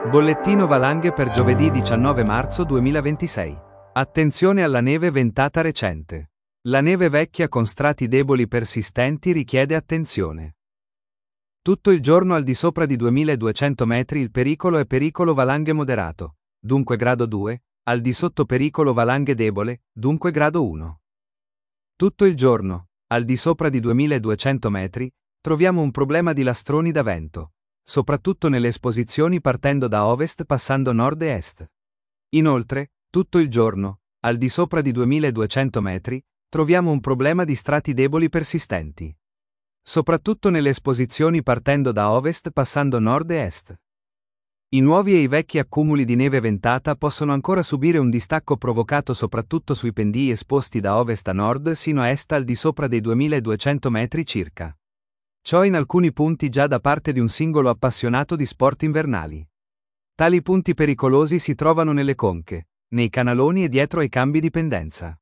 Bollettino valanghe per giovedì 19 marzo 2026. Attenzione alla neve ventata recente. La neve vecchia con strati deboli persistenti richiede attenzione. Tutto il giorno al di sopra di 2200 metri il pericolo è pericolo valanghe moderato, dunque grado 2, al di sotto pericolo valanghe debole, dunque grado 1. Tutto il giorno, al di sopra di 2200 metri, troviamo un problema di lastroni da vento, soprattutto nelle esposizioni partendo da ovest passando nord e est. Inoltre, tutto il giorno, al di sopra di 2200 metri, troviamo un problema di strati deboli persistenti, soprattutto nelle esposizioni partendo da ovest passando nord e est. I nuovi e i vecchi accumuli di neve ventata possono ancora subire un distacco provocato soprattutto sui pendii esposti da ovest a nord sino a est al di sopra dei 2200 metri circa. Ciò in alcuni punti già da parte di un singolo appassionato di sport invernali. Tali punti pericolosi si trovano nelle conche, nei canaloni e dietro ai cambi di pendenza.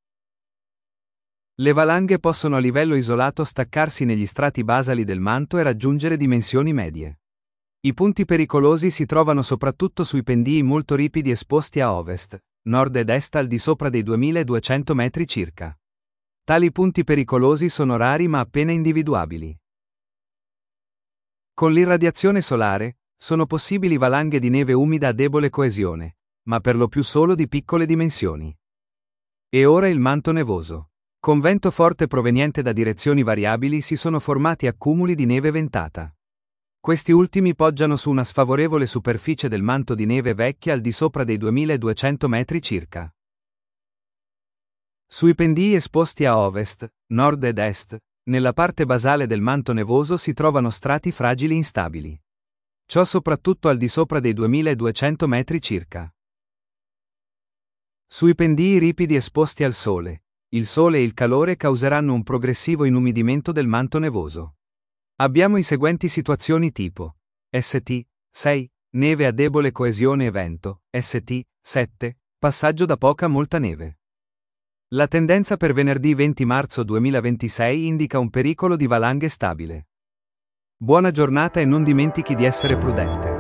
Le valanghe possono a livello isolato staccarsi negli strati basali del manto e raggiungere dimensioni medie. I punti pericolosi si trovano soprattutto sui pendii molto ripidi esposti a ovest, nord ed est al di sopra dei 2200 metri circa. Tali punti pericolosi sono rari ma appena individuabili. Con l'irradiazione solare, sono possibili valanghe di neve umida a debole coesione, ma per lo più solo di piccole dimensioni. E ora il manto nevoso. Con vento forte proveniente da direzioni variabili si sono formati accumuli di neve ventata. Questi ultimi poggiano su una sfavorevole superficie del manto di neve vecchia al di sopra dei 2200 metri circa. Sui pendii esposti a ovest, nord ed est, nella parte basale del manto nevoso si trovano strati fragili instabili. Ciò soprattutto al di sopra dei 2200 metri circa. Sui pendii ripidi esposti al sole, il sole e il calore causeranno un progressivo inumidimento del manto nevoso. Abbiamo i seguenti situazioni tipo: St. 6, neve a debole coesione e vento, St. 7, passaggio da poca a molta neve. La tendenza per venerdì 20 marzo 2026 indica un pericolo di valanghe stabile. Buona giornata e non dimentichi di essere prudente.